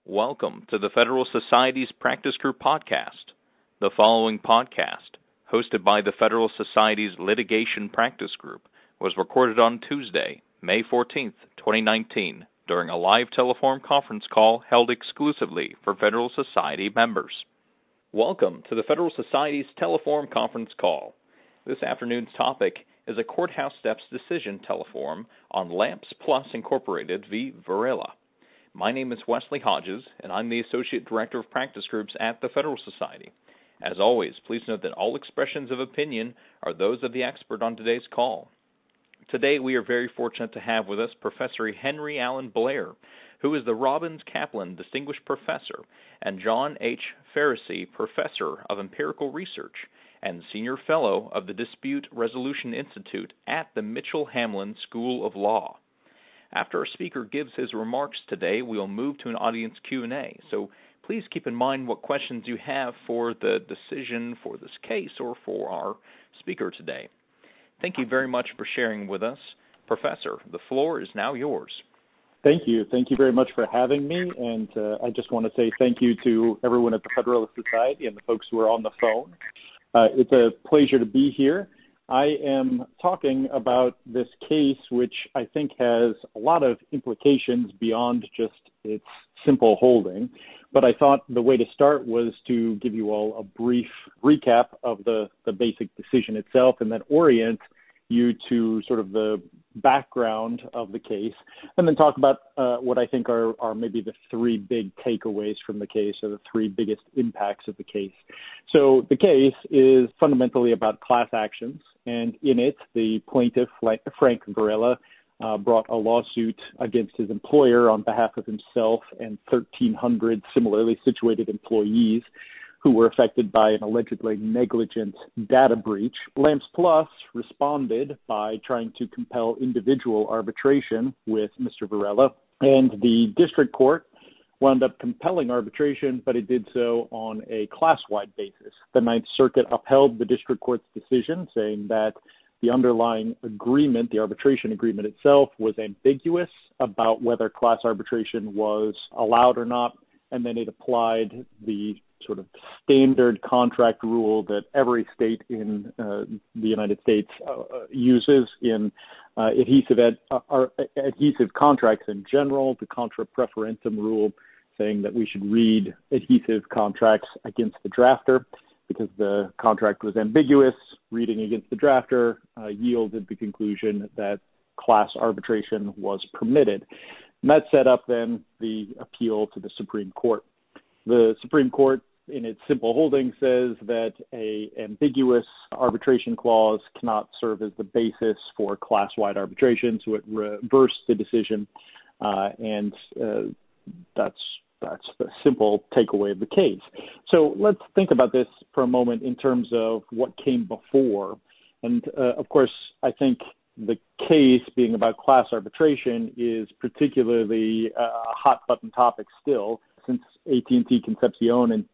Welcome to the Federal Society's Practice Group podcast. The following podcast, hosted by the Federal Society's Litigation Practice Group, was recorded on Tuesday, May 14th, 2019, during a live telephone conference call held exclusively for Federal Society members. Welcome to the Federal Society's teleforum conference call. This afternoon's topic is a courthouse steps decision teleforum on Lamps Plus Incorporated v. Varela. My name is Wesley Hodges, and I'm the Associate Director of Practice Groups at the Federal Society. As always, please note that all expressions of opinion are those of the expert on today's call. Today, we are very fortunate to have with us Professor Henry Allen Blair, who is the Robbins Kaplan Distinguished Professor, and John H. Farrisee Professor of Empirical Research and Senior Fellow of the Dispute Resolution Institute at the Mitchell Hamlin School of Law. After our speaker gives his remarks today, we will move to an audience Q&A. So please keep in mind what questions you have for the decision for this case or for our speaker today. Thank you very much for sharing with us. Professor, the floor is now yours. Thank you. Thank you very much for having me. And I just want to say thank you to everyone at the Federalist Society and the folks who are on the phone. It's a pleasure to be here. I am talking about this case, which I think has a lot of implications beyond just its simple holding. But I thought the way to start was to give you all a brief recap of the basic decision itself and then orient you to sort of the background of the case, and then talk about what I think are maybe the three big takeaways from the case, or the three biggest impacts of the case. So the case is fundamentally about class actions, and in it, the plaintiff, Frank Varela, brought a lawsuit against his employer on behalf of himself and 1,300 similarly situated employees who were affected by an allegedly negligent data breach. Lamps Plus responded by trying to compel individual arbitration with Mr. Varela, and the district court wound up compelling arbitration, but it did so on a class-wide basis. The Ninth Circuit upheld the district court's decision, saying that the underlying agreement, the arbitration agreement itself, was ambiguous about whether class arbitration was allowed or not, and then it applied the sort of standard contract rule that every state in the United States uses in adhesive contracts in general, the contra preferentum rule, saying that we should read adhesive contracts against the drafter because the contract was ambiguous. Reading against the drafter yielded the conclusion that class arbitration was permitted. And that set up then the appeal to the Supreme Court. The Supreme Court, in its simple holding, says that a ambiguous arbitration clause cannot serve as the basis for class-wide arbitration, so it reversed the decision, and that's the simple takeaway of the case. So let's think about this for a moment in terms of what came before. And of course, I think the case being about class arbitration is particularly a hot-button topic still. Since AT&T Concepcion in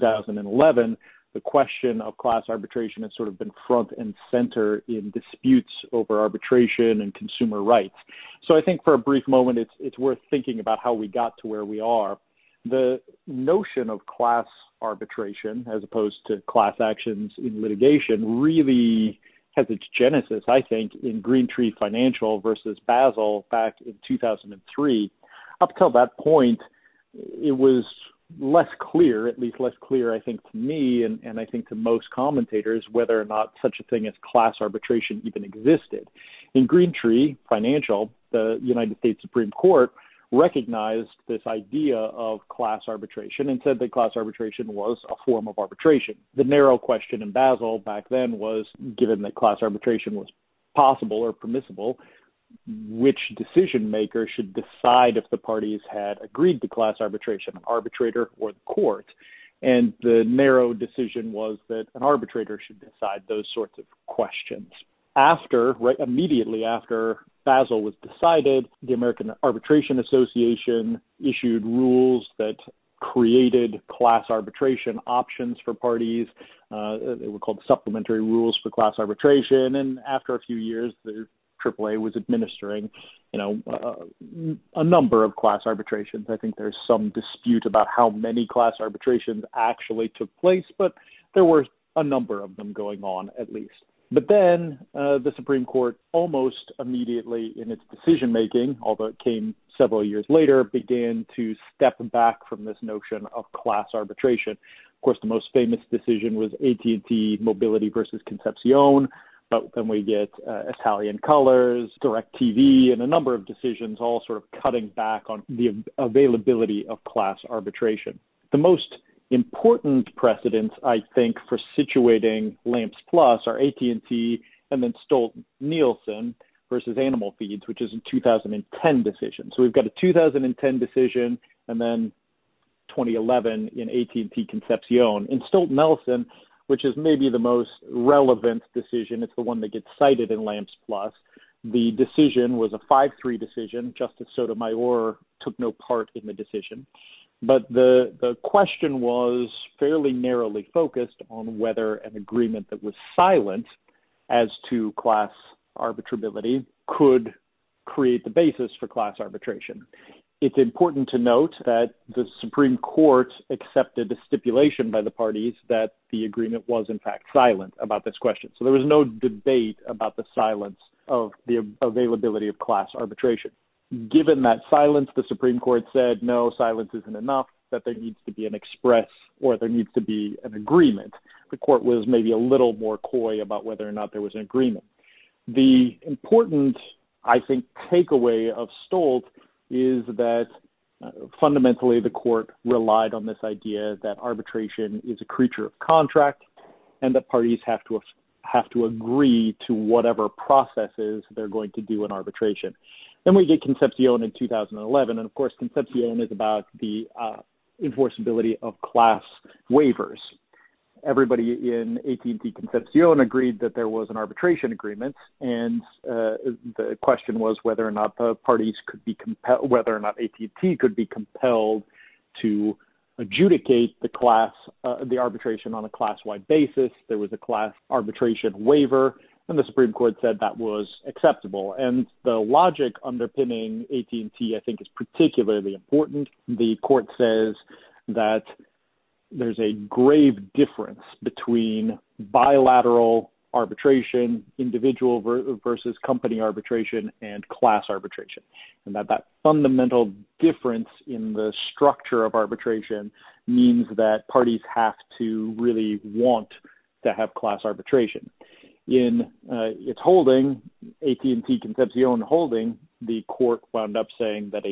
2011, the question of class arbitration has sort of been front and center in disputes over arbitration and consumer rights. So I think for a brief moment, it's worth thinking about how we got to where we are. The notion of class arbitration, as opposed to class actions in litigation, really has its genesis, I think, in Greentree Financial versus Basel back in 2003. Up till that point, it was less clear, at least less clear, I think, to me and I think to most commentators, whether or not such a thing as class arbitration even existed. In Greentree Financial, the United States Supreme Court recognized this idea of class arbitration and said that class arbitration was a form of arbitration. The narrow question in Basel back then was, given that class arbitration was possible or permissible, which decision maker should decide if the parties had agreed to class arbitration, an arbitrator or the court? And the narrow decision was that an arbitrator should decide those sorts of questions. Immediately after Basel was decided, the American Arbitration Association issued rules that created class arbitration options for parties. They were called supplementary rules for class arbitration. And after a few years, the AAA was administering, a number of class arbitrations. I think there's some dispute about how many class arbitrations actually took place, but there were a number of them going on at least. But then the Supreme Court almost immediately in its decision-making, although it came several years later, began to step back from this notion of class arbitration. Of course, the most famous decision was AT&T Mobility versus Concepcion, but then we get Italian Colors, DirecTV, and a number of decisions all sort of cutting back on the availability of class arbitration. The most important precedents, I think, for situating Lamps Plus are AT&T and then Stolt-Nielsen versus Animal Feeds, which is a 2010 decision. So we've got a 2010 decision and then 2011 in AT&T Concepcion. In Stolt-Nielsen, which is maybe the most relevant decision, it's the one that gets cited in Lamps Plus. The decision was a 5-3 decision. Justice Sotomayor took no part in the decision. But the question was fairly narrowly focused on whether an agreement that was silent as to class arbitrability could create the basis for class arbitration. It's important to note that the Supreme Court accepted a stipulation by the parties that the agreement was in fact silent about this question. So there was no debate about the silence of the availability of class arbitration. Given that silence, the Supreme Court said, no, silence isn't enough, that there needs to be an express or there needs to be an agreement. The court was maybe a little more coy about whether or not there was an agreement. The important, I think, takeaway of Stolt is that fundamentally the court relied on this idea that arbitration is a creature of contract and that parties have to agree to whatever processes they're going to do in arbitration. Then we get Concepcion in 2011, and of course Concepcion is about the enforceability of class waivers. Everybody in AT&T Concepcion agreed that there was an arbitration agreement, and the question was whether or not the parties could be compelled, whether or not AT&T could be compelled to adjudicate the arbitration on a class-wide basis. There was a class arbitration waiver, and the Supreme Court said that was acceptable. And the logic underpinning AT&T, I think, is particularly important. The court says that there's a grave difference between bilateral arbitration, individual versus company arbitration, and class arbitration. And that fundamental difference in the structure of arbitration means that parties have to really want to have class arbitration. In its holding, AT&T Concepcion holding, the court wound up saying that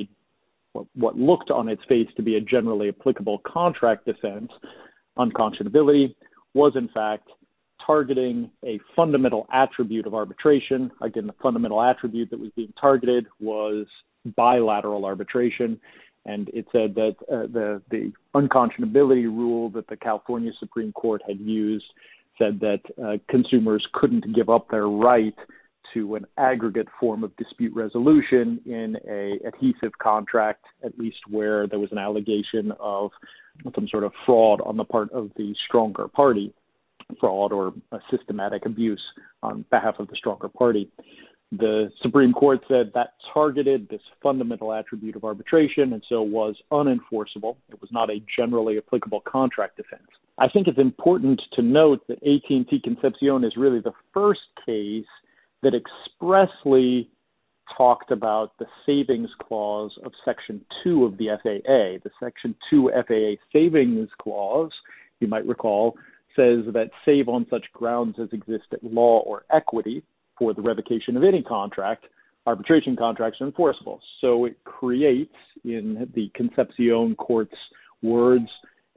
what looked on its face to be a generally applicable contract defense, unconscionability, was in fact targeting a fundamental attribute of arbitration. Again, the fundamental attribute that was being targeted was bilateral arbitration, and it said that the unconscionability rule that the California Supreme Court had used said that consumers couldn't give up their right to an aggregate form of dispute resolution in a adhesive contract, at least where there was an allegation of some sort of fraud on the part of the stronger party, fraud or a systematic abuse on behalf of the stronger party. The Supreme Court said that targeted this fundamental attribute of arbitration and so was unenforceable. It was not a generally applicable contract defense. I think it's important to note that AT&T Concepcion is really the first case that expressly talked about the savings clause of Section 2 of the FAA. The Section 2 FAA savings clause, you might recall, says that save on such grounds as exist at law or equity for the revocation of any contract, arbitration contracts are enforceable. So it creates, in the Concepcion court's words,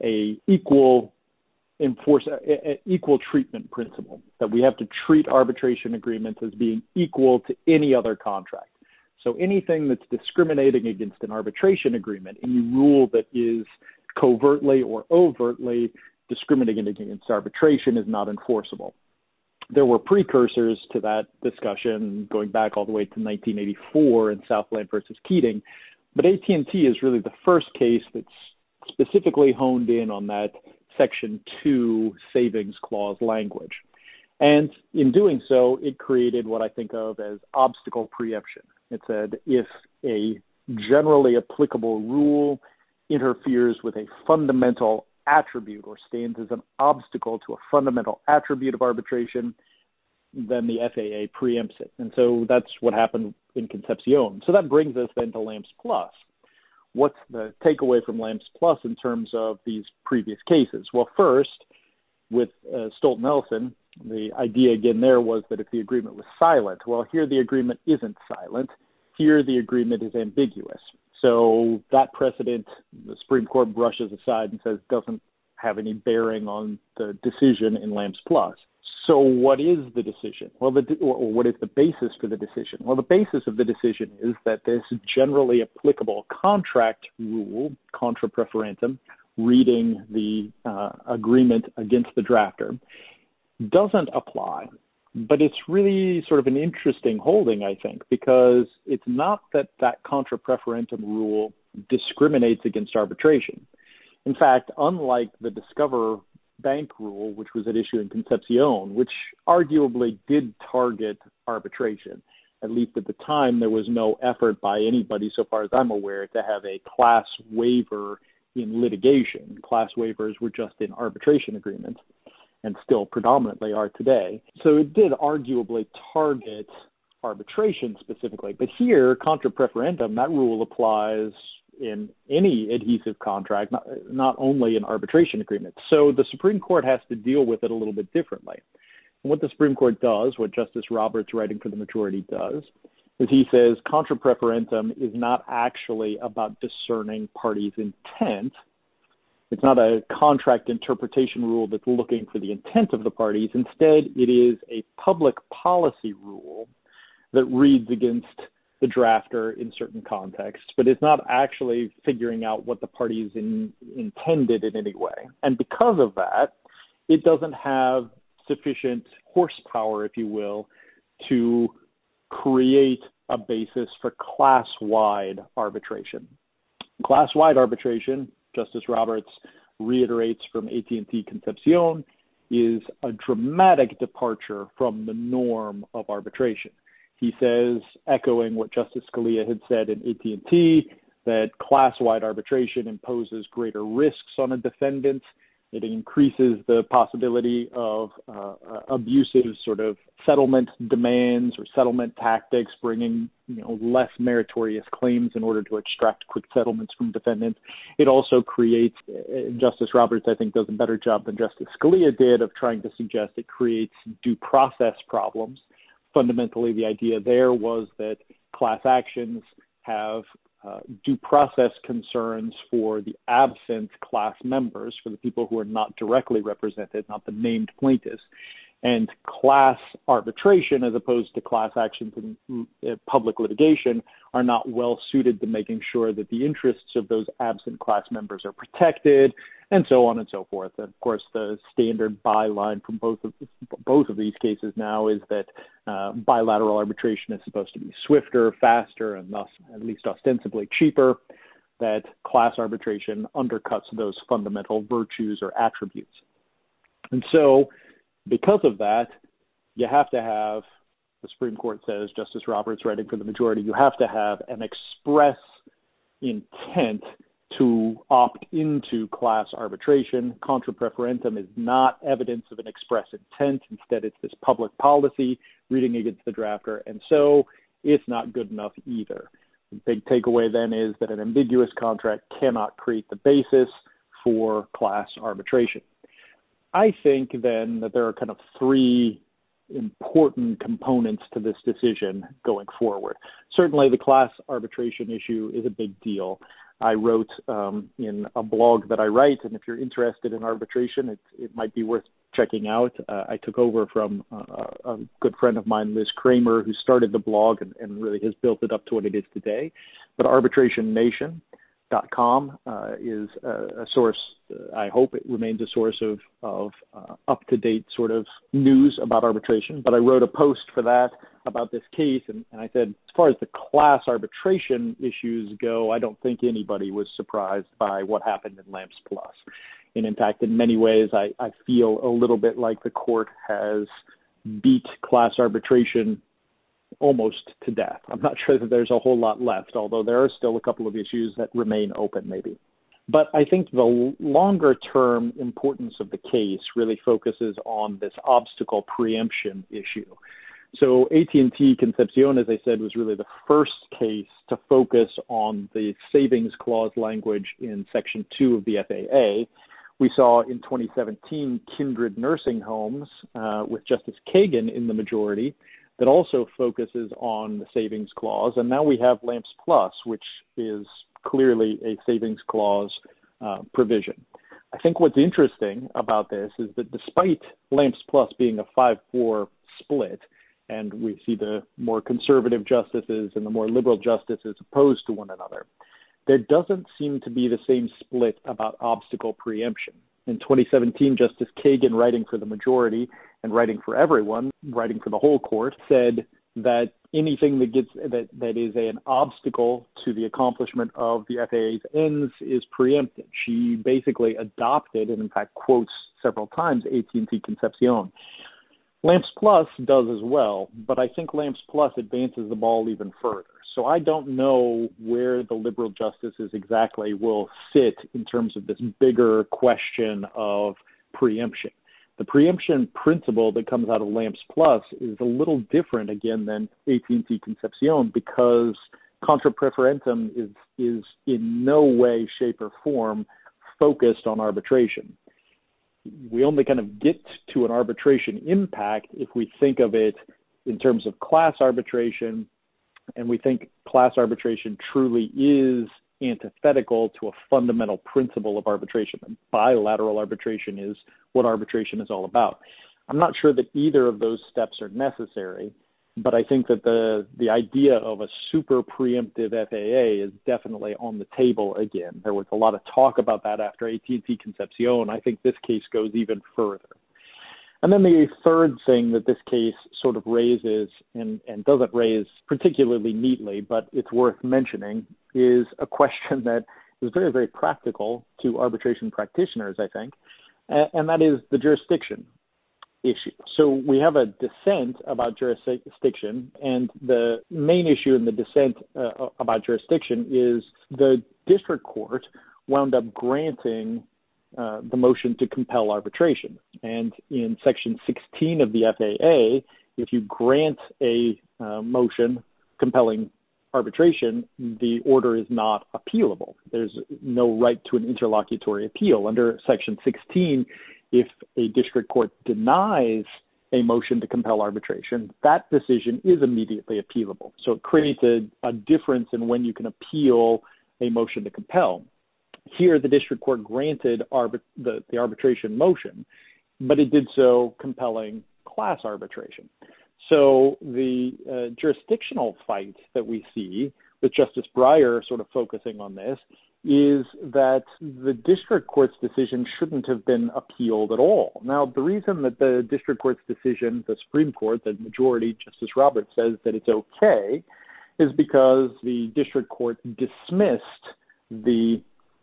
a equal treatment principle, that we have to treat arbitration agreements as being equal to any other contract. So anything that's discriminating against an arbitration agreement, any rule that is covertly or overtly discriminating against arbitration, is not enforceable. There were precursors to that discussion going back all the way to 1984 in Southland versus Keating, but AT&T is really the first case that's specifically honed in on that Section 2 savings clause language. And in doing so, it created what I think of as obstacle preemption. It said if a generally applicable rule interferes with a fundamental attribute or stands as an obstacle to a fundamental attribute of arbitration, then the FAA preempts it. And so that's what happened in Concepcion. So that brings us then to LAMPS Plus. What's the takeaway from LAMPS Plus in terms of these previous cases? Well, first, with Stolt-Nielsen, the idea again there was that if the agreement was silent, well, here the agreement isn't silent. Here the agreement is ambiguous. So that precedent, the Supreme Court brushes aside and says doesn't have any bearing on the decision in LAMPS Plus. So what is the decision? Well, or what is the basis for the decision? Well, the basis of the decision is that this generally applicable contract rule, contra preferentum, reading the agreement against the drafter, doesn't apply. But it's really sort of an interesting holding, I think, because it's not that contra preferentum rule discriminates against arbitration. In fact, unlike the Discover Bank rule, which was at issue in Concepcion, which arguably did target arbitration, at least at the time there was no effort by anybody, so far as I'm aware, to have a class waiver in litigation. Class waivers were just in arbitration agreements, and still predominantly are today. So it did arguably target arbitration specifically. But here, contra preferentum, that rule applies in any adhesive contract, not only in arbitration agreements. So the Supreme Court has to deal with it a little bit differently. And what the Supreme Court does, what Justice Roberts, writing for the majority, does, is he says contra preferentum is not actually about discerning parties' intent. It's not a contract interpretation rule that's looking for the intent of the parties. Instead, it is a public policy rule that reads against the drafter in certain contexts, but it's not actually figuring out what the parties intended in any way. And because of that, it doesn't have sufficient horsepower, if you will, to create a basis for class-wide arbitration. Class-wide arbitration, Justice Roberts reiterates from AT&T Concepcion, is a dramatic departure from the norm of arbitration. He says, echoing what Justice Scalia had said in AT&T, that class-wide arbitration imposes greater risks on a defendant. It increases the possibility of abusive sort of settlement demands or settlement tactics, bringing less meritorious claims in order to extract quick settlements from defendants. It also creates, Justice Roberts, I think, does a better job than Justice Scalia did of trying to suggest it creates due process problems. Fundamentally, the idea there was that class actions have due process concerns for the absent class members, for the people who are not directly represented, not the named plaintiffs. And class arbitration, as opposed to class actions in public litigation, are not well suited to making sure that the interests of those absent class members are protected, and so on and so forth. And of course, the standard byline from both of these cases now is that bilateral arbitration is supposed to be swifter, faster, and thus at least ostensibly cheaper. That class arbitration undercuts those fundamental virtues or attributes. And so, because of that, you have to have, the Supreme Court says, Justice Roberts writing for the majority, you have to have an express intent to opt into class arbitration. Contra preferentum is not evidence of an express intent. Instead, it's this public policy reading against the drafter. And so it's not good enough either. The big takeaway then is that an ambiguous contract cannot create the basis for class arbitration. I think then that there are kind of three important components to this decision going forward. Certainly the class arbitration issue is a big deal. I wrote in a blog that I write, and if you're interested in arbitration, it might be worth checking out. I took over from a good friend of mine, Liz Kramer, who started the blog and really has built it up to what it is today. But arbitration.nation.com is a source. I hope it remains a source of up-to-date sort of news about arbitration. But I wrote a post for that about this case, and I said, as far as the class arbitration issues go, I don't think anybody was surprised by what happened in LAMPS Plus. And in fact, in many ways, I feel a little bit like the court has beat class arbitration almost to death. I'm not sure that there's a whole lot left, although there are still a couple of issues that remain open maybe. But I think the longer-term importance of the case really focuses on this obstacle preemption issue. So AT&T Concepcion, as I said, was really the first case to focus on the savings clause language in Section 2 of the FAA. We saw in 2017 Kindred Nursing Homes with Justice Kagan in the majority that also focuses on the savings clause. And now we have LAMPS Plus, which is clearly a savings clause provision. I think what's interesting about this is that despite LAMPS Plus being a 5-4 split, and we see the more conservative justices and the more liberal justices opposed to one another, there doesn't seem to be the same split about obstacle preemption. In 2017, Justice Kagan, writing for the majority and writing for everyone, writing for the whole court, said that anything that is an obstacle to the accomplishment of the FAA's ends is preempted. She basically adopted, and in fact quotes several times, AT&T Concepcion. LAMPS Plus does as well, but I think LAMPS Plus advances the ball even further. So I don't know where the liberal justices exactly will sit in terms of this bigger question of preemption. The preemption principle that comes out of LAMPS Plus is a little different, again, than AT&T Concepcion because contra preferentum is in no way, shape, or form focused on arbitration. We only kind of get to an arbitration impact if we think of it in terms of class arbitration, and we think class arbitration truly is antithetical to a fundamental principle of arbitration. And bilateral arbitration is what arbitration is all about. I'm not sure that either of those steps are necessary, but I think that the idea of a super preemptive FAA is definitely on the table again. There was a lot of talk about that after AT&T Concepcion. I think this case goes even further. And then the third thing that this case sort of raises, and doesn't raise particularly neatly, but it's worth mentioning, is a question that is very, very practical to arbitration practitioners, I think, and that is the jurisdiction issue. So we have a dissent about jurisdiction, and the main issue in the dissent about jurisdiction is the district court wound up granting the motion to compel arbitration. And in Section 16 of the FAA, if you grant a motion compelling arbitration, the order is not appealable. There's no right to an interlocutory appeal. Under Section 16, if a district court denies a motion to compel arbitration, that decision is immediately appealable. So it creates a difference in when you can appeal a motion to compel. Here, the district court granted the arbitration motion, but it did so compelling class arbitration. So the jurisdictional fight that we see, with Justice Breyer sort of focusing on this, is that the district court's decision shouldn't have been appealed at all. Now, the reason that the district court's decision, the Supreme Court, the majority, Justice Roberts, says that it's okay is because the district court dismissed the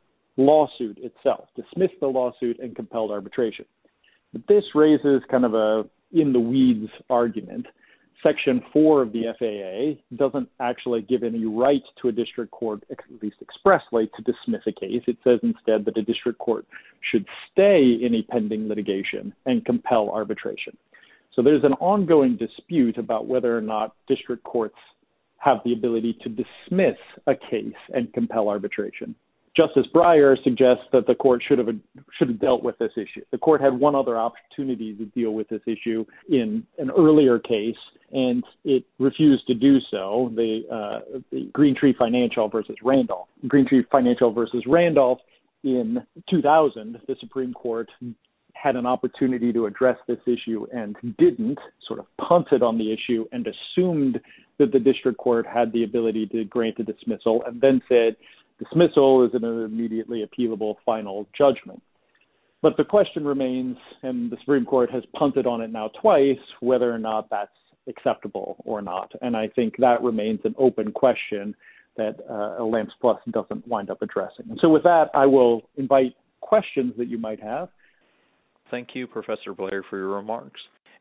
lawsuit itself, dismissed the lawsuit and compelled arbitration. But this raises kind of a in-the-weeds argument. Section 4 of the FAA doesn't actually give any right to a district court, at least expressly, to dismiss a case. It says instead that a district court should stay any pending litigation and compel arbitration. So there's an ongoing dispute about whether or not district courts have the ability to dismiss a case and compel arbitration. Justice Breyer suggests that the court should have dealt with this issue. The court had one other opportunity to deal with this issue in an earlier case, and it refused to do so. The Green Tree Financial versus Randolph. Green Tree Financial versus Randolph in 2000, the Supreme Court had an opportunity to address this issue and didn't, sort of punted on the issue and assumed that the district court had the ability to grant a dismissal, and then said, dismissal is an immediately appealable final judgment. But the question remains, and the Supreme Court has punted on it now twice, whether or not that's acceptable or not. And I think that remains an open question that LAMPS Plus doesn't wind up addressing. And so with that, I will invite questions that you might have. Thank you, Professor Blair, for your remarks.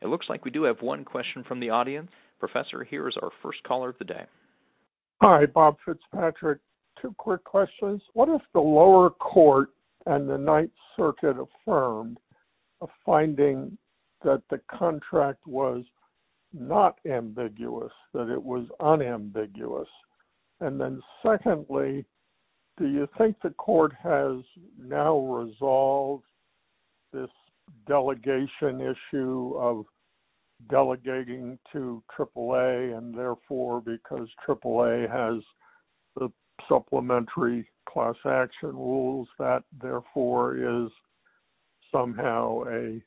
It looks like we do have one question from the audience. Professor, here is our first caller of the day. Hi, Bob Fitzpatrick. Two quick questions. What if the lower court and the Ninth Circuit affirmed a finding that the contract was not ambiguous, that it was unambiguous? And then secondly, do you think the court has now resolved this delegation issue of delegating to AAA, and therefore, because AAA has the supplementary class action rules, that therefore is somehow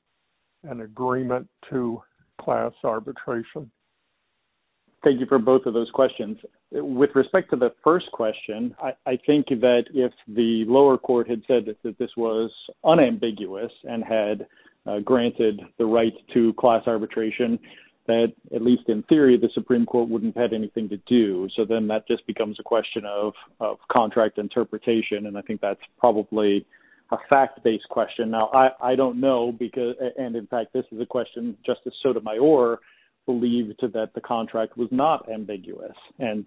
an agreement to class arbitration? Thank you for both of those questions. With respect to the first question, I think that if the lower court had said that this was unambiguous and had granted the right to class arbitration, that at least in theory, the Supreme Court wouldn't have had anything to do. So then that just becomes a question of contract interpretation, and I think that's probably a fact-based question. Now, I don't know because, and in fact, this is a question Justice Sotomayor believed that the contract was not ambiguous, and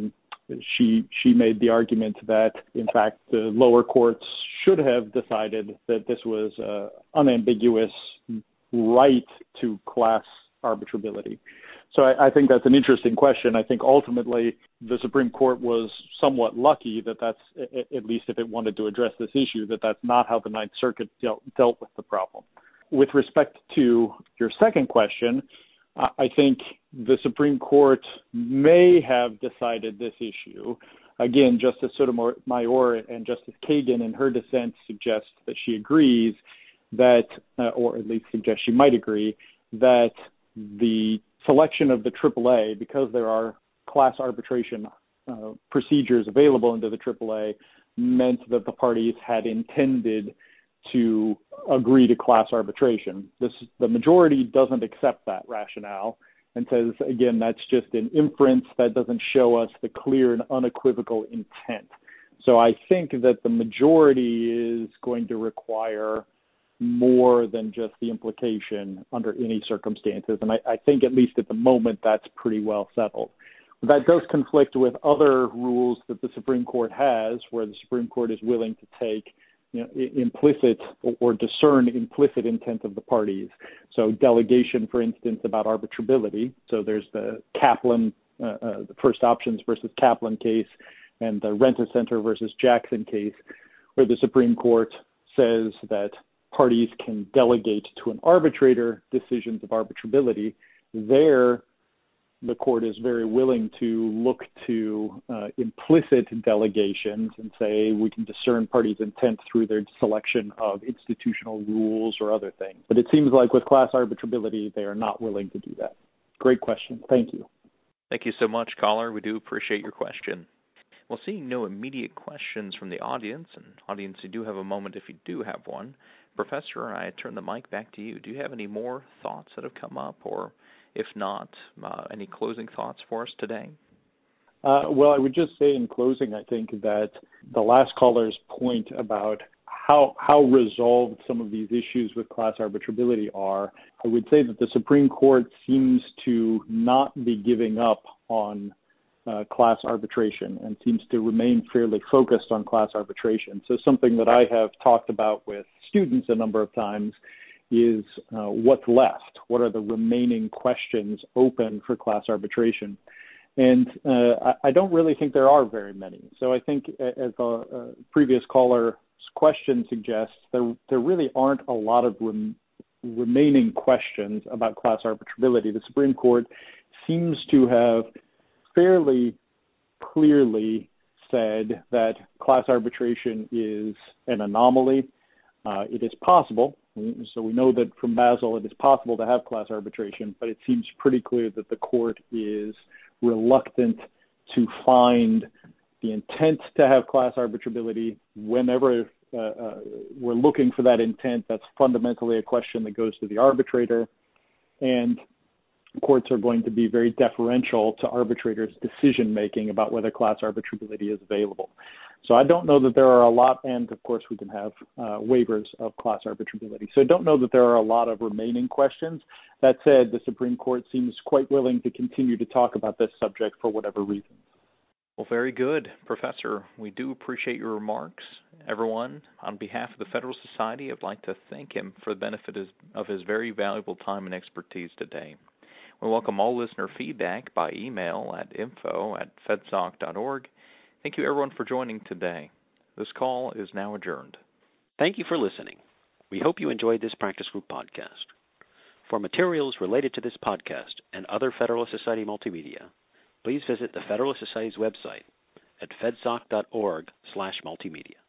she made the argument that, in fact, the lower courts should have decided that this was unambiguous right to class arbitrability. So I think that's an interesting question. I think ultimately the Supreme Court was somewhat lucky that that's, at least if it wanted to address this issue, that that's not how the Ninth Circuit dealt with the problem. With respect to your second question, I think the Supreme Court may have decided this issue. Again, Justice Sotomayor and Justice Kagan in her dissent suggest that she agrees that, or at least suggests she might agree, that the selection of the AAA, because there are class arbitration procedures available under the AAA, meant that the parties had intended to agree to class arbitration. The majority doesn't accept that rationale and says, again, that's just an inference that doesn't show us the clear and unequivocal intent. So I think that the majority is going to require more than just the implication under any circumstances. And I think at least at the moment that's pretty well settled. That does conflict with other rules that the Supreme Court has, where the Supreme Court is willing to take implicit or discern implicit intent of the parties. So delegation, for instance, about arbitrability. So there's the Kaplan, the First Options versus Kaplan case, and the Rent-A-Center versus Jackson case, where the Supreme Court says that parties can delegate to an arbitrator decisions of arbitrability. There, the court is very willing to look to implicit delegations and say we can discern parties' intent through their selection of institutional rules or other things. But it seems like with class arbitrability, they are not willing to do that. Great question. Thank you. Thank you so much, caller. We do appreciate your question. Well, seeing no immediate questions from the audience, and audience, you do have a moment if you do have one. Professor, I turn the mic back to you. Do you have any more thoughts that have come up, or if not, any closing thoughts for us today? Well, I would just say in closing, I think that the last caller's point about how resolved some of these issues with class arbitrability are, I would say that the Supreme Court seems to not be giving up on class arbitration and seems to remain fairly focused on class arbitration. So something that I have talked about with students a number of times is what's left. What are the remaining questions open for class arbitration? And I don't really think there are very many. So I think, as a previous caller's question suggests, there really aren't a lot of remaining questions about class arbitrability. The Supreme Court seems to have fairly clearly said that class arbitration is an anomaly. It is possible. So we know that from Basel it is possible to have class arbitration, but it seems pretty clear that the court is reluctant to find the intent to have class arbitrability. Whenever we're looking for that intent, that's fundamentally a question that goes to the arbitrator, and courts are going to be very deferential to arbitrators' decision-making about whether class arbitrability is available. So I don't know that there are a lot, and of course we can have waivers of class arbitrability. So I don't know that there are a lot of remaining questions. That said, the Supreme Court seems quite willing to continue to talk about this subject for whatever reason. Well, very good, Professor. We do appreciate your remarks. Everyone, on behalf of the Federal Society, I'd like to thank him for the benefit of his very valuable time and expertise today. We welcome all listener feedback by email at info@fedsoc.org. Thank you, everyone, for joining today. This call is now adjourned. Thank you for listening. We hope you enjoyed this Practice Group podcast. For materials related to this podcast and other Federalist Society multimedia, please visit the Federalist Society's website at fedsoc.org/multimedia.